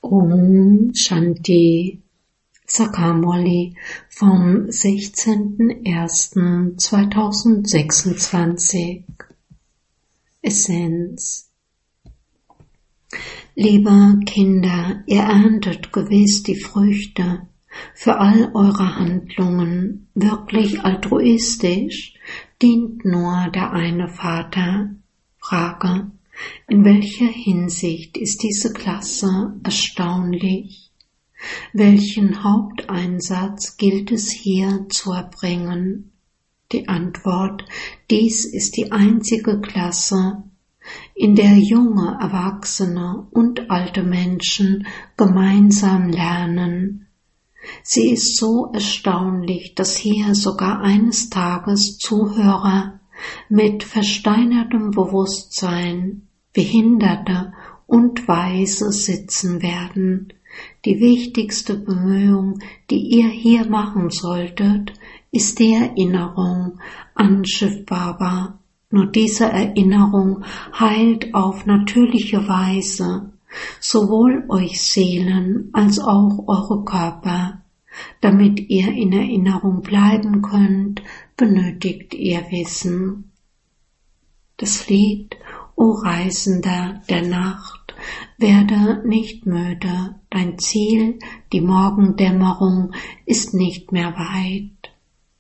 Om Shanti Sakamoli vom 16.01.2026 Essenz. Liebe Kinder, ihr erntet gewiss die Früchte für all eure Handlungen. Wirklich altruistisch dient nur der eine Vater. Frage: In welcher Hinsicht ist diese Klasse erstaunlich? Welchen Haupteinsatz gilt es hier zu erbringen? Die Antwort: Dies ist die einzige Klasse, in der junge Erwachsene und alte Menschen gemeinsam lernen. Sie ist so erstaunlich, dass hier sogar eines Tages Zuhörer mit versteinertem Bewusstsein, Behinderte und Weise sitzen werden. Die wichtigste Bemühung, die ihr hier machen solltet, ist die Erinnerung an Shiv Baba. Nur diese Erinnerung heilt auf natürliche Weise sowohl euch Seelen als auch eure Körper. Damit ihr in Erinnerung bleiben könnt, benötigt ihr Wissen. Das Lied: O Reisender der Nacht, werde nicht müde, dein Ziel, die Morgendämmerung, ist nicht mehr weit.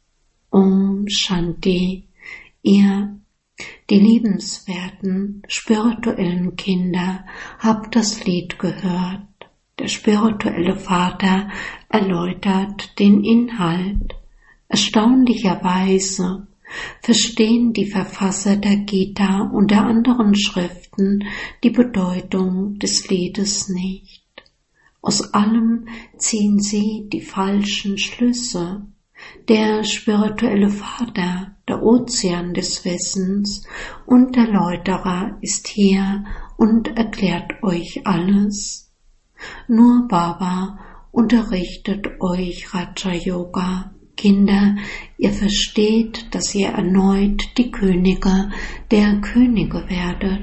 Om Shanti. Ihr, die liebenswerten, spirituellen Kinder, habt das Lied gehört. Der spirituelle Vater erläutert den Inhalt. Erstaunlicherweise verstehen die Verfasser der Gita und der anderen Schriften die Bedeutung des Liedes nicht. Aus allem ziehen sie die falschen Schlüsse. Der spirituelle Vater, der Ozean des Wissens und der Läuterer ist hier und erklärt euch alles. Nur Baba unterrichtet euch Raja Yoga. Kinder, ihr versteht, dass ihr erneut die Könige der Könige werdet.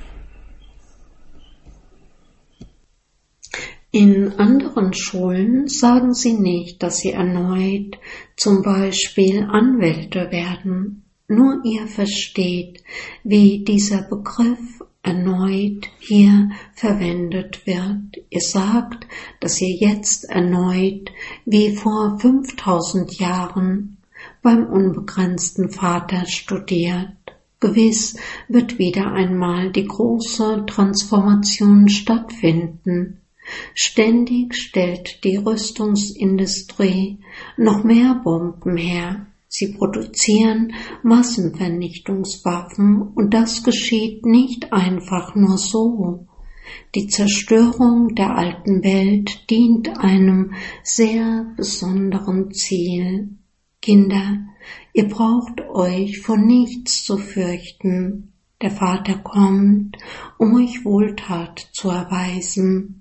In anderen Schulen sagen sie nicht, dass sie erneut zum Beispiel Anwälte werden. Nur ihr versteht, wie dieser Begriff erneut hier verwendet wird. Ihr sagt, dass ihr jetzt erneut, wie vor 5000 Jahren, beim unbegrenzten Vater studiert. Gewiss wird wieder einmal die große Transformation stattfinden. Ständig stellt die Rüstungsindustrie noch mehr Bomben her. Sie produzieren Massenvernichtungswaffen und das geschieht nicht einfach nur so. Die Zerstörung der alten Welt dient einem sehr besonderen Ziel. Kinder, ihr braucht euch vor nichts zu fürchten. Der Vater kommt, um euch Wohltat zu erweisen.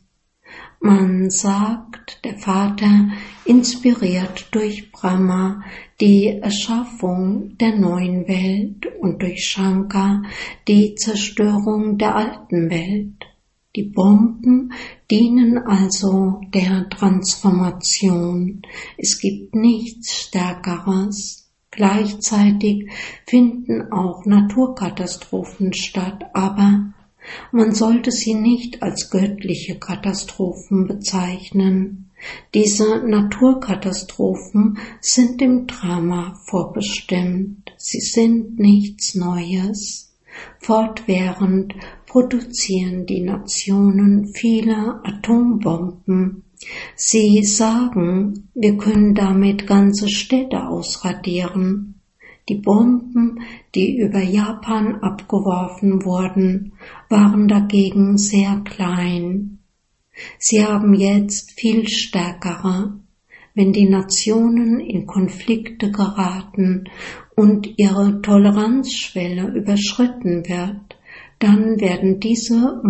Man sagt, der Vater inspiriert durch Brahma die Erschaffung der neuen Welt und durch Shankar die Zerstörung der alten Welt. Die Bomben dienen also der Transformation. Es gibt nichts Stärkeres. Gleichzeitig finden auch Naturkatastrophen statt, aber man sollte sie nicht als göttliche Katastrophen bezeichnen. Diese Naturkatastrophen sind dem Drama vorbestimmt. Sie sind nichts Neues. Fortwährend produzieren die Nationen viele Atombomben. Sie sagen, wir können damit ganze Städte ausradieren. Die Bomben, die über Japan abgeworfen wurden, waren dagegen sehr klein. Sie haben jetzt viel stärkere. Wenn die Nationen in Konflikte geraten und ihre Toleranzschwelle überschritten wird, dann werden diese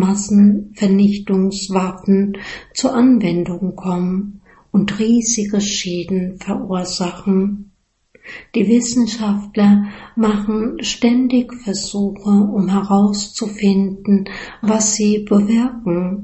Massenvernichtungswaffen zur Anwendung kommen und riesige Schäden verursachen. Die Wissenschaftler machen ständig Versuche, um herauszufinden, was sie bewirken.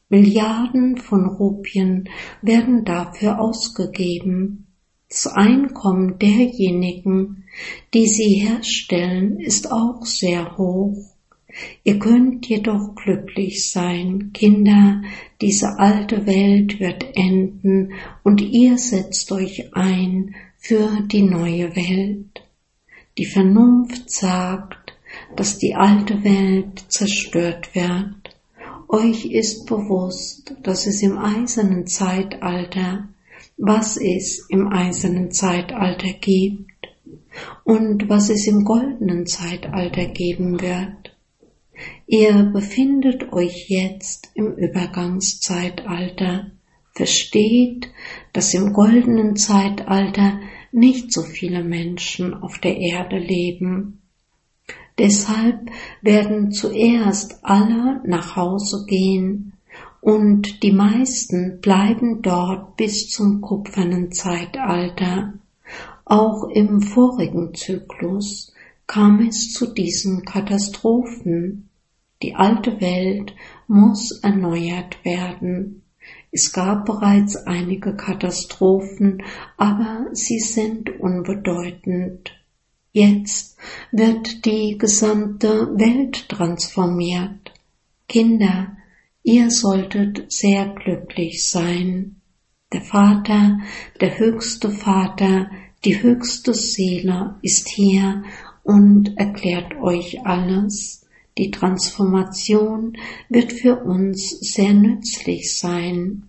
Milliarden von Rupien werden dafür ausgegeben. Das Einkommen derjenigen, die sie herstellen, ist auch sehr hoch. Ihr könnt jedoch glücklich sein, Kinder, diese alte Welt wird enden und ihr setzt euch ein für die neue Welt. Die Vernunft sagt, dass die alte Welt zerstört wird. Euch ist bewusst, dass es im eisernen Zeitalter, was es im eisernen Zeitalter gibt und was es im goldenen Zeitalter geben wird. Ihr befindet euch jetzt im Übergangszeitalter. Versteht, dass im goldenen Zeitalter nicht so viele Menschen auf der Erde leben. Deshalb werden zuerst alle nach Hause gehen und die meisten bleiben dort bis zum kupfernen Zeitalter. Auch im vorigen Zyklus kam es zu diesen Katastrophen. Die alte Welt muss erneuert werden. Es gab bereits einige Katastrophen, aber sie sind unbedeutend. Jetzt wird die gesamte Welt transformiert. Kinder, ihr solltet sehr glücklich sein. Der Vater, der höchste Vater, die höchste Seele ist hier und erklärt euch alles. Die Transformation wird für uns sehr nützlich sein.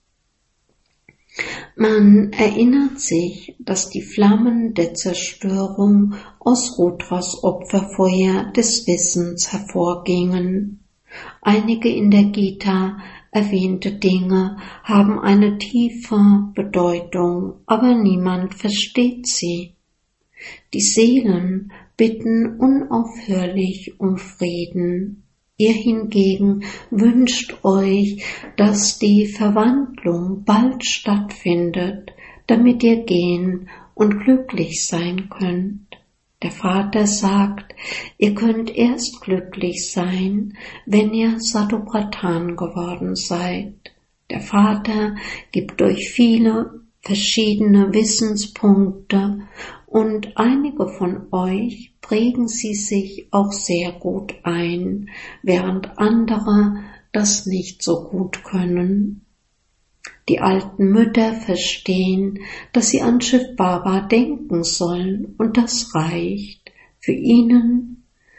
Man erinnert sich, dass die Flammen der Zerstörung aus Rudras Opferfeuer des Wissens hervorgingen. Einige in der Gita erwähnte Dinge haben eine tiefe Bedeutung, aber niemand versteht sie. Die Seelen bitten unaufhörlich um Frieden. Ihr hingegen wünscht euch, dass die Verwandlung bald stattfindet, damit ihr gehen und glücklich sein könnt. Der Vater sagt, ihr könnt erst glücklich sein, wenn ihr Saddhobratan geworden seid. Der Vater gibt euch viele verschiedene Wissenspunkte und einige von euch prägen sie sich auch sehr gut ein, während andere das nicht so gut können. Die alten Mütter verstehen, dass sie an Shiv Baba denken sollen und das reicht. Für ihnen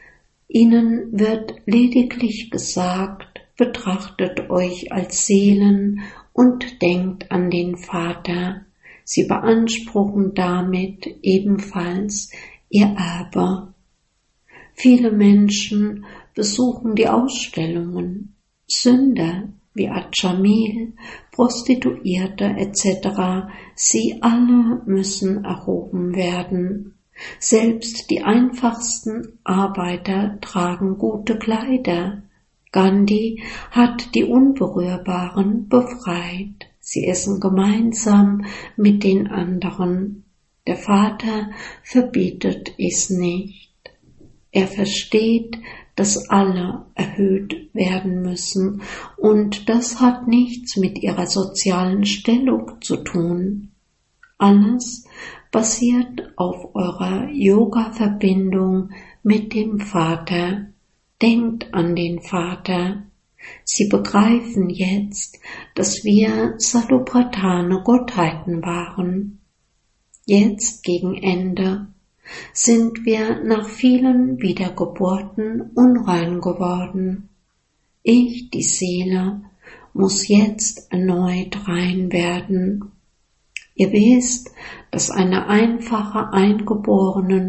wird lediglich gesagt, betrachtet euch als Seelen und denkt an den Vater. Sie beanspruchen damit ebenfalls ihr Erbe. Viele Menschen besuchen die Ausstellungen. Sünder wie Ajamil, Prostituierte etc., sie alle müssen erhoben werden. Selbst die einfachsten Arbeiter tragen gute Kleider. Gandhi hat die Unberührbaren befreit. Sie essen gemeinsam mit den anderen. Der Vater verbietet es nicht. Er versteht, dass alle erhöht werden müssen und das hat nichts mit ihrer sozialen Stellung zu tun. Alles basiert auf eurer Yoga-Verbindung mit dem Vater. Denkt an den Vater. Sie begreifen jetzt, dass wir Saddhopratane Gottheiten waren. Jetzt gegen Ende sind wir nach vielen Wiedergeburten unrein geworden. Ich, die Seele, muss jetzt erneut rein werden. Ihr wisst, dass eine einfache eingeborenen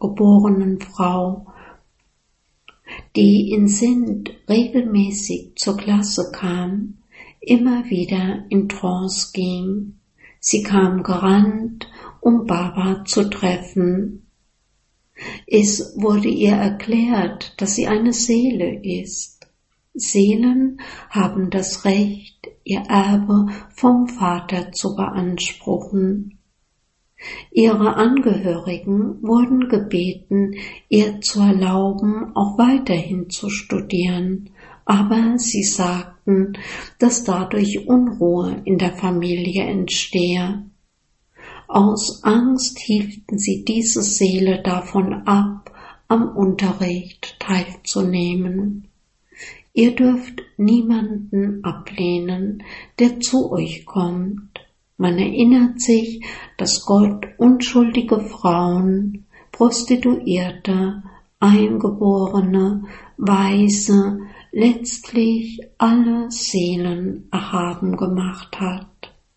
Frau, die in Sindh regelmäßig zur Klasse kam, immer wieder in Trance ging. Sie kam gerannt, um Baba zu treffen. Es wurde ihr erklärt, dass sie eine Seele ist. Seelen haben das Recht, ihr Erbe vom Vater zu beanspruchen. Ihre Angehörigen wurden gebeten, ihr zu erlauben, auch weiterhin zu studieren, aber sie sagte, befürchten, dass dadurch Unruhe in der Familie entstehe. Aus Angst hielten sie diese Seele davon ab, am Unterricht teilzunehmen. Ihr dürft niemanden ablehnen, der zu euch kommt. Man erinnert sich, dass Gott unschuldige Frauen, Prostituierte, Eingeborene, Waise, letztlich alle Seelen erhaben gemacht hat.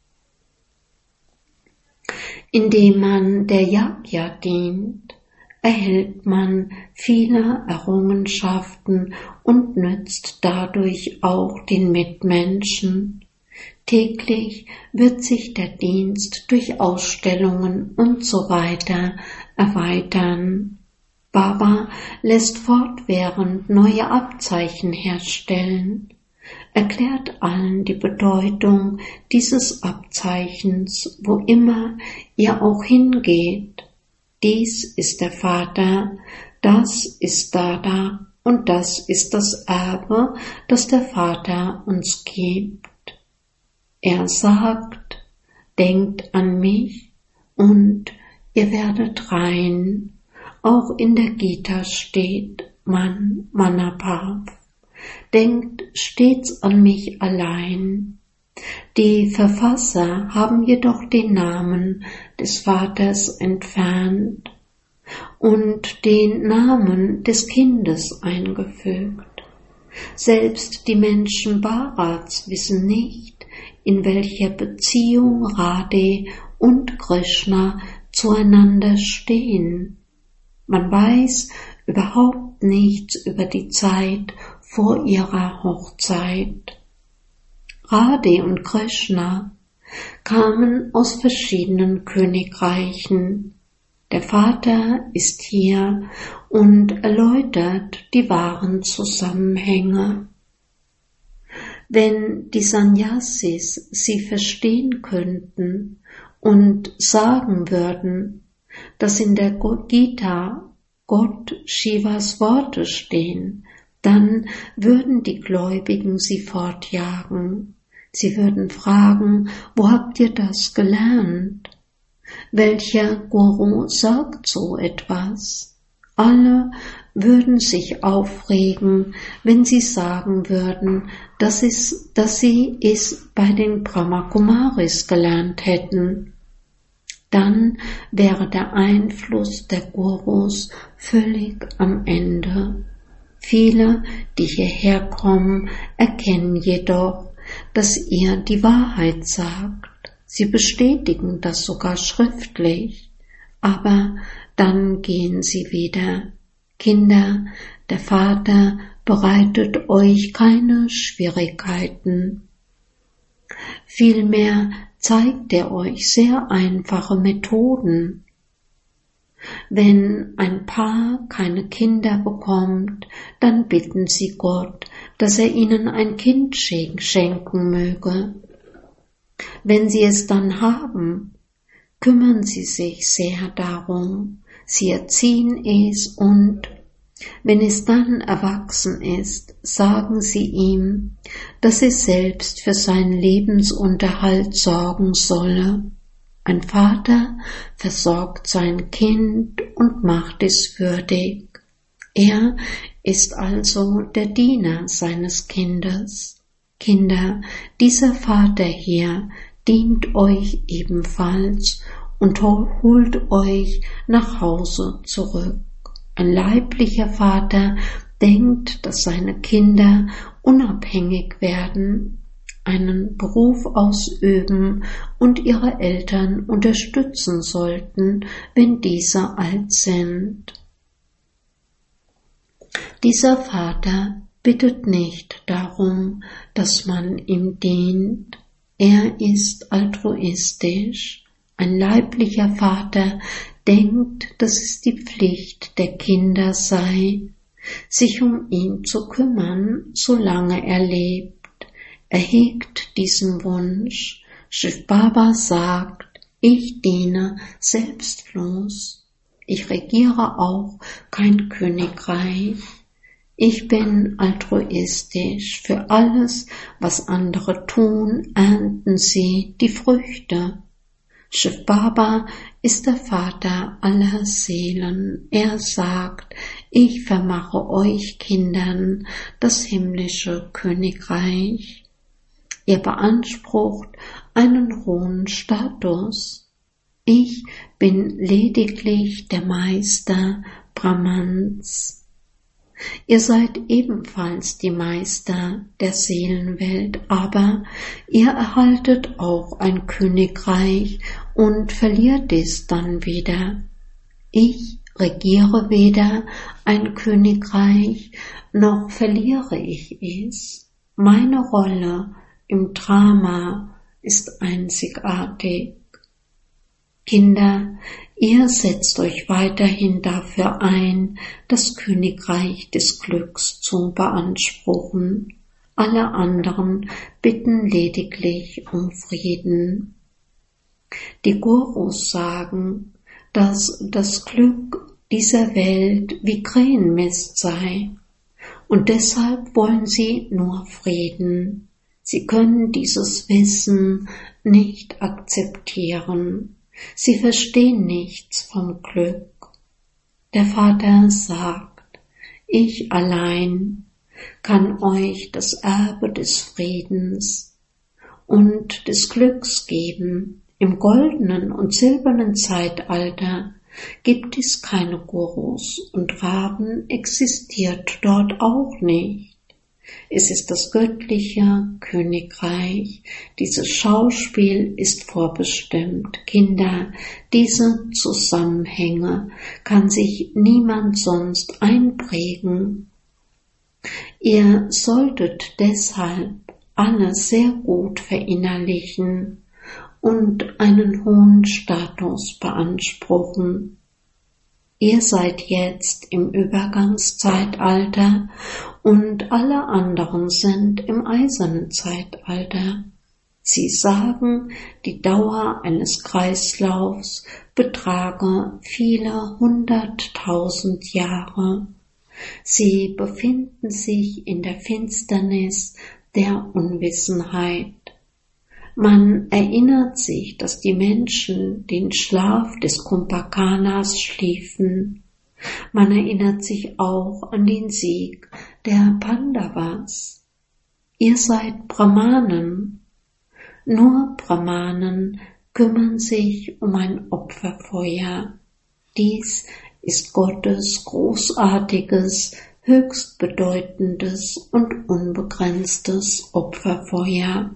Indem man der Yajna dient, erhält man viele Errungenschaften und nützt dadurch auch den Mitmenschen. Täglich wird sich der Dienst durch Ausstellungen und so weiter erweitern. Baba lässt fortwährend neue Abzeichen herstellen, erklärt allen die Bedeutung dieses Abzeichens, wo immer ihr auch hingeht. Dies ist der Vater, das ist Dada und das ist das Erbe, das der Vater uns gibt. Er sagt, denkt an mich und ihr werdet rein. Auch in der Gita steht Manapav. Denkt stets an mich allein. Die Verfasser haben jedoch den Namen des Vaters entfernt und den Namen des Kindes eingefügt. Selbst die Menschen Bharats wissen nicht, in welcher Beziehung Radhe und Krishna zueinander stehen. Man weiß überhaupt nichts über die Zeit vor ihrer Hochzeit. Radhe und Krishna kamen aus verschiedenen Königreichen. Der Vater ist hier und erläutert die wahren Zusammenhänge. Wenn die Sannyasis sie verstehen könnten und sagen würden, dass in der Gita Gott Shivas Worte stehen, dann würden die Gläubigen sie fortjagen. Sie würden fragen, wo habt ihr das gelernt? Welcher Guru sagt so etwas? Alle würden sich aufregen, wenn sie sagen würden, dass sie es bei den Brahmakumaris gelernt hätten. Dann wäre der Einfluss der Gurus völlig am Ende. Viele, die hierher kommen, erkennen jedoch, dass ihr die Wahrheit sagt. Sie bestätigen das sogar schriftlich, aber dann gehen sie wieder. Kinder, der Vater bereitet euch keine Schwierigkeiten. Vielmehr zeigt er euch sehr einfache Methoden. Wenn ein Paar keine Kinder bekommt, dann bitten sie Gott, dass er ihnen ein Kind schenken möge. Wenn sie es dann haben, kümmern sie sich sehr darum. Sie erziehen es und, wenn es dann erwachsen ist, sagen sie ihm, dass es selbst für seinen Lebensunterhalt sorgen solle. Ein Vater versorgt sein Kind und macht es würdig. Er ist also der Diener seines Kindes. Kinder, dieser Vater hier dient euch ebenfalls und holt euch nach Hause zurück. Ein leiblicher Vater denkt, dass seine Kinder unabhängig werden, einen Beruf ausüben und ihre Eltern unterstützen sollten, wenn diese alt sind. Dieser Vater bittet nicht darum, dass man ihm dient. Er ist altruistisch. Ein leiblicher Vater denkt, dass es die Pflicht der Kinder sei, sich um ihn zu kümmern, solange er lebt. Er hegt diesen Wunsch. Shiv Baba sagt, ich diene selbstlos. Ich regiere auch kein Königreich. Ich bin altruistisch. Für alles, was andere tun, ernten sie die Früchte. Shiv Baba ist der Vater aller Seelen. Er sagt, ich vermache euch Kindern das himmlische Königreich. Er beansprucht einen hohen Status. Ich bin lediglich der Meister Brahmans. Ihr seid ebenfalls die Meister der Seelenwelt, aber ihr erhaltet auch ein Königreich und verliert es dann wieder. Ich regiere weder ein Königreich, noch verliere ich es. Meine Rolle im Drama ist einzigartig. Kinder, ihr setzt euch weiterhin dafür ein, das Königreich des Glücks zu beanspruchen. Alle anderen bitten lediglich um Frieden. Die Gurus sagen, dass das Glück dieser Welt wie Krähenmist sei, und deshalb wollen sie nur Frieden. Sie können dieses Wissen nicht akzeptieren. Sie verstehen nichts vom Glück. Der Vater sagt, ich allein kann euch das Erbe des Friedens und des Glücks geben. Im goldenen und silbernen Zeitalter gibt es keine Gurus und Raben existiert dort auch nicht. Es ist das göttliche Königreich. Dieses Schauspiel ist vorbestimmt. Kinder, diese Zusammenhänge kann sich niemand sonst einprägen. Ihr solltet deshalb alle sehr gut verinnerlichen und einen hohen Status beanspruchen. Ihr seid jetzt im Übergangszeitalter und alle anderen sind im eisernen Zeitalter. Sie sagen, die Dauer eines Kreislaufs betrage viele 100.000 Jahre. Sie befinden sich in der Finsternis der Unwissenheit. Man erinnert sich, dass die Menschen den Schlaf des Kumbhakanas schliefen. Man erinnert sich auch an den Sieg der Pandavas. Ihr seid Brahmanen. Nur Brahmanen kümmern sich um ein Opferfeuer. Dies ist Gottes großartiges, höchst bedeutendes und unbegrenztes Opferfeuer.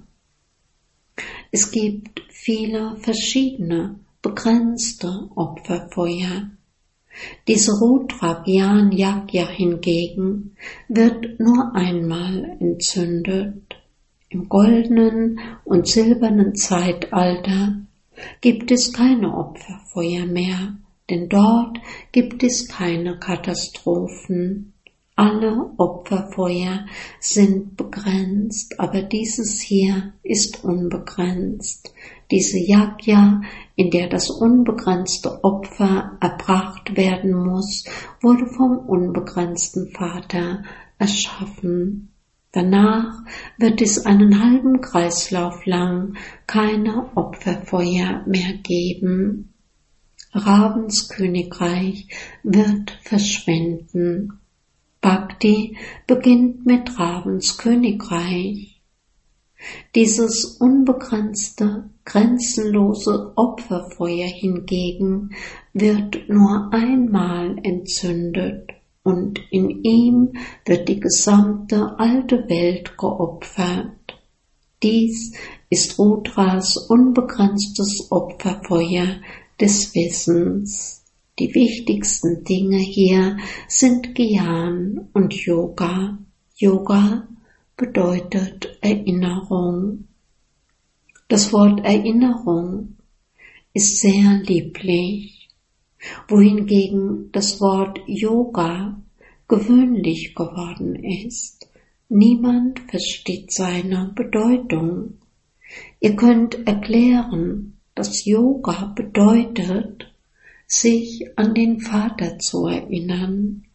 Es gibt viele verschiedene, begrenzte Opferfeuer. Diese Rudra-Gyan-Yajna hingegen wird nur einmal entzündet. Im goldenen und silbernen Zeitalter gibt es keine Opferfeuer mehr, denn dort gibt es keine Katastrophen. Alle Opferfeuer sind begrenzt, aber dieses hier ist unbegrenzt. Diese Yajna, in der das unbegrenzte Opfer erbracht werden muss, wurde vom unbegrenzten Vater erschaffen. Danach wird es einen halben Kreislauf lang keine Opferfeuer mehr geben. Ravens Königreich wird verschwinden. Bhakti beginnt mit Ravens Königreich. Dieses unbegrenzte, grenzenlose Opferfeuer hingegen wird nur einmal entzündet und in ihm wird die gesamte alte Welt geopfert. Dies ist Rudras unbegrenztes Opferfeuer des Wissens. Die wichtigsten Dinge hier sind Gyan und Yoga. Yoga bedeutet Erinnerung. Das Wort Erinnerung ist sehr lieblich, wohingegen das Wort Yoga gewöhnlich geworden ist. Niemand versteht seine Bedeutung. Ihr könnt erklären, dass Yoga bedeutet, sich an den Vater zu erinnern.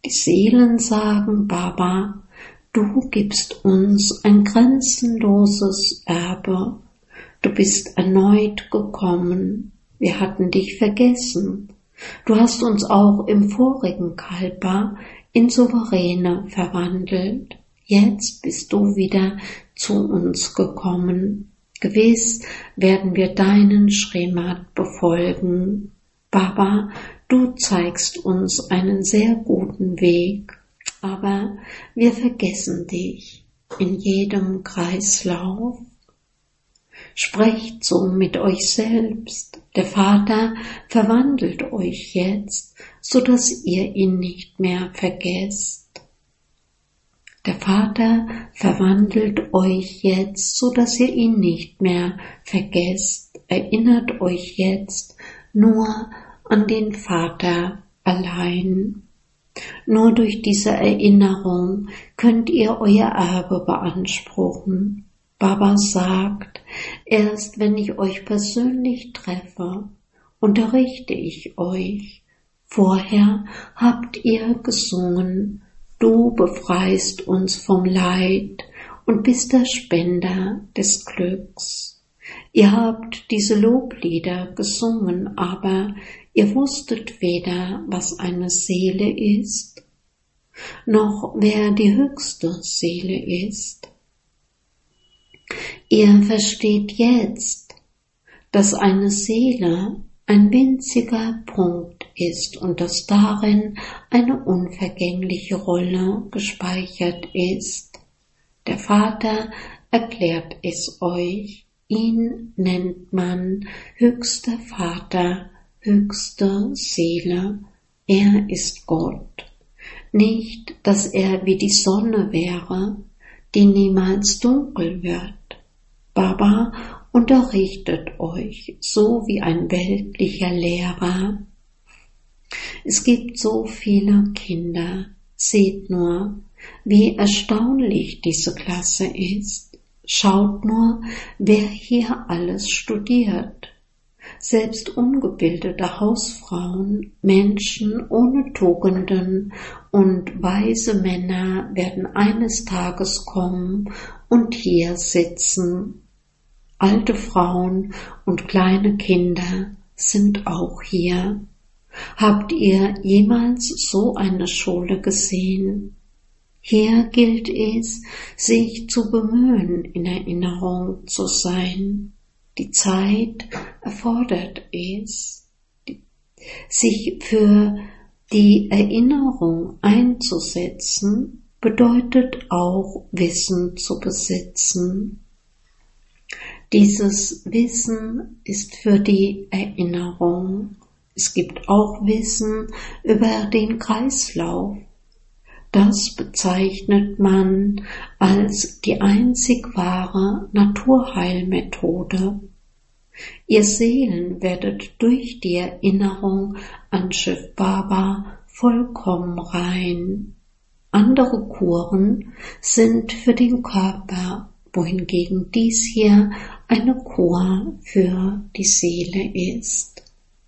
Die Seelen sagen, Baba, du gibst uns ein grenzenloses Erbe. Du bist erneut gekommen. Wir hatten dich vergessen. Du hast uns auch im vorigen Kalpa in Souveräne verwandelt. Jetzt bist du wieder zu uns gekommen. Gewiss werden wir deinen Srimat befolgen. Baba, du zeigst uns einen sehr guten Weg, aber wir vergessen dich in jedem Kreislauf. Sprecht so mit euch selbst. Der Vater verwandelt euch jetzt, so dass ihr ihn nicht mehr vergesst. Der Vater verwandelt euch jetzt, so dass ihr ihn nicht mehr vergesst. Erinnert euch jetzt nur an den Vater allein. Nur durch diese Erinnerung könnt ihr euer Erbe beanspruchen. Baba sagt, erst wenn ich euch persönlich treffe, unterrichte ich euch. Vorher habt ihr gesungen, du befreist uns vom Leid und bist der Spender des Glücks. Ihr habt diese Loblieder gesungen, aber ihr wusstet weder, was eine Seele ist, noch wer die höchste Seele ist. Ihr versteht jetzt, dass eine Seele ein winziger Punkt ist und dass darin eine unvergängliche Rolle gespeichert ist. Der Vater erklärt es euch. Ihn nennt man höchster Vater, höchste Seele. Er ist Gott. Nicht, dass er wie die Sonne wäre, die niemals dunkel wird. Baba unterrichtet euch, so wie ein weltlicher Lehrer. Es gibt so viele Kinder. Seht nur, wie erstaunlich diese Klasse ist. Schaut nur, wer hier alles studiert. Selbst ungebildete Hausfrauen, Menschen ohne Tugenden und weise Männer werden eines Tages kommen und hier sitzen. Alte Frauen und kleine Kinder sind auch hier. Habt ihr jemals so eine Schule gesehen? Hier gilt es, sich zu bemühen, in Erinnerung zu sein. Die Zeit erfordert es, sich für die Erinnerung einzusetzen, bedeutet auch Wissen zu besitzen. Dieses Wissen ist für die Erinnerung. Es gibt auch Wissen über den Kreislauf. Das bezeichnet man als die einzig wahre Naturheilmethode. Ihr Seelen werdet durch die Erinnerung an Shiv Baba vollkommen rein. Andere Kuren sind für den Körper, wohingegen dies hier eine Kur für die Seele ist.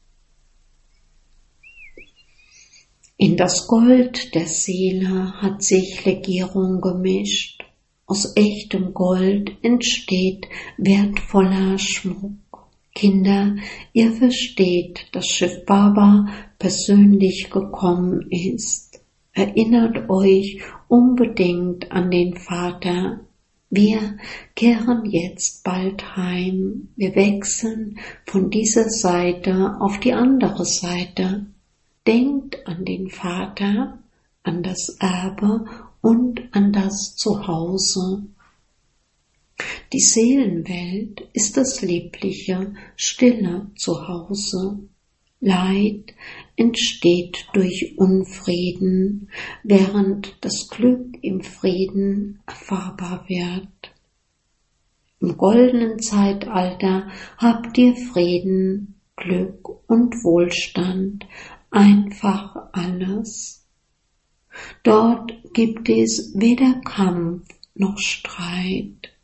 In das Gold der Seele hat sich Legierung gemischt. Aus echtem Gold entsteht wertvoller Schmuck. Kinder, ihr versteht, dass Shiv Baba persönlich gekommen ist. Erinnert euch unbedingt an den Vater. Wir kehren jetzt bald heim. Wir wechseln von dieser Seite auf die andere Seite. Denkt an den Vater, an das Erbe und an das Zuhause. Die Seelenwelt ist das liebliche, stille Zuhause. Leid entsteht durch Unfrieden, während das Glück im Frieden erfahrbar wird. Im goldenen Zeitalter habt ihr Frieden, Glück und Wohlstand, einfach alles. Dort gibt es weder Kampf noch Streit.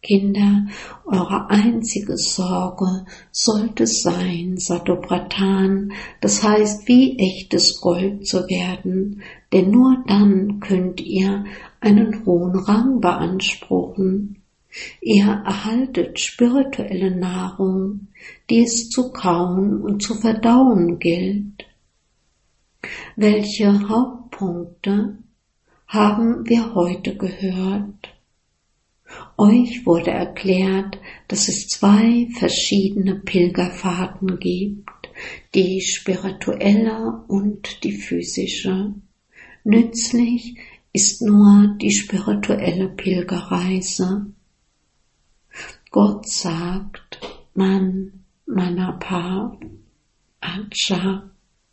Kinder, eure einzige Sorge sollte sein, Sattva-Pradhan, das heißt, wie echtes Gold zu werden, denn nur dann könnt ihr einen hohen Rang beanspruchen. Ihr erhaltet spirituelle Nahrung, die es zu kauen und zu verdauen gilt. Welche Hauptpunkte haben wir heute gehört? Euch wurde erklärt, dass es 2 verschiedene Pilgerfahrten gibt, die spirituelle und die physische. Nützlich ist nur die spirituelle Pilgerreise. Gott sagt, Man, Manapa, Acha,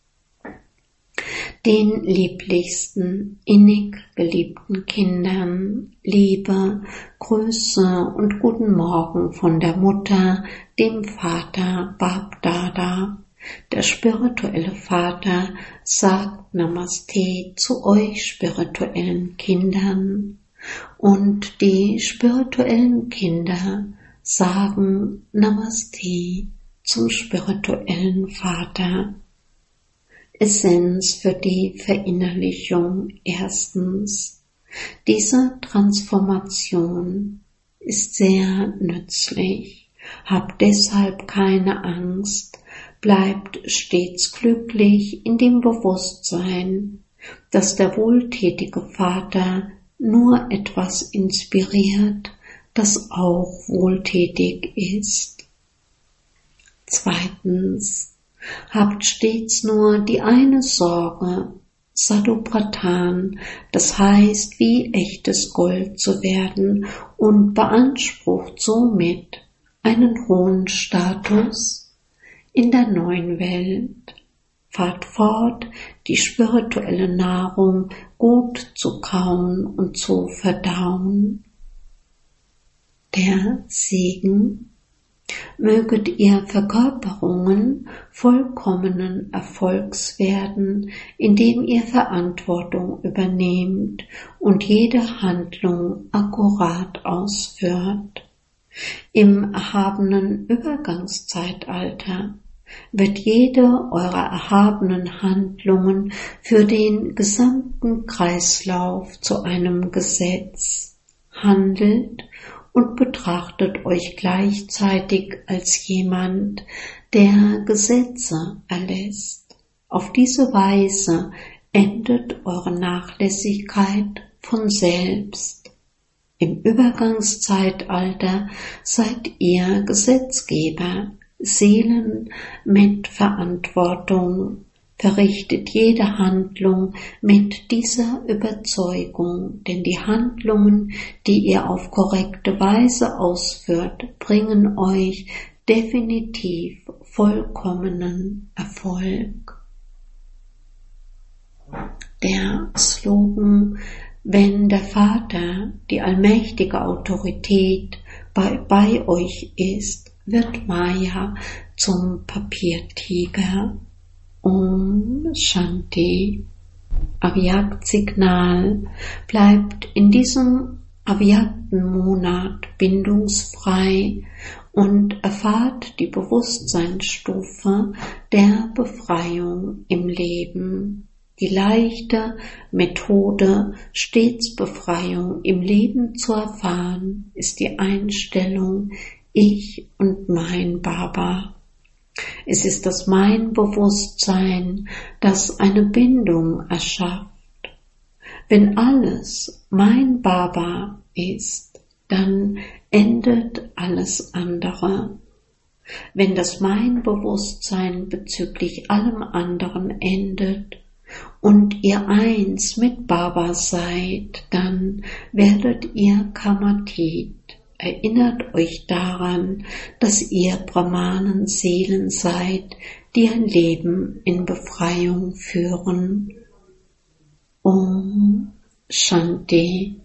den lieblichsten, innig geliebten Kindern, Liebe, Grüße und guten Morgen von der Mutter, dem Vater Bab Dada. Der spirituelle Vater sagt Namaste zu euch spirituellen Kindern und die spirituellen Kinder sagen Namaste zum spirituellen Vater. Essenz für die Verinnerlichung. Erstens, diese Transformation ist sehr nützlich. Habt deshalb keine Angst, bleibt stets glücklich in dem Bewusstsein, dass der wohltätige Vater nur etwas inspiriert, das auch wohltätig ist. Zweitens, habt stets nur die eine Sorge, Sattva-Pradhan, das heißt, wie echtes Gold zu werden und beansprucht somit einen hohen Status in der neuen Welt. Fahrt fort, die spirituelle Nahrung gut zu kauen und zu verdauen. Der Segen: Möget ihr Verkörperungen vollkommenen Erfolgs werden, indem ihr Verantwortung übernehmt und jede Handlung akkurat ausführt. Im erhabenen Übergangszeitalter wird jede eurer erhabenen Handlungen für den gesamten Kreislauf zu einem Gesetz. Handelt und betrachtet euch gleichzeitig als jemand, der Gesetze erlässt. Auf diese Weise endet eure Nachlässigkeit von selbst. Im Übergangszeitalter seid ihr Gesetzgeber, Seelen mit Verantwortung. Verrichtet jede Handlung mit dieser Überzeugung, denn die Handlungen, die ihr auf korrekte Weise ausführt, bringen euch definitiv vollkommenen Erfolg. Der Slogan: Wenn der Vater, die allmächtige Autorität, bei euch ist, wird Maya zum Papiertiger. Om Shanti. Avyakt-Signal: Bleibt in diesem avyakten Monat bindungsfrei und erfahrt die Bewusstseinsstufe der Befreiung im Leben. Die leichte Methode, stets Befreiung im Leben zu erfahren, ist die Einstellung Ich und mein Baba. Es ist das Mein-Bewusstsein, das eine Bindung erschafft. Wenn alles mein Baba ist, dann endet alles andere. Wenn das Mein-Bewusstsein bezüglich allem anderen endet und ihr eins mit Baba seid, dann werdet ihr Kamatit. Erinnert euch daran, dass ihr Brahmanen-Seelen seid, die ein Leben in Befreiung führen. Om Shanti.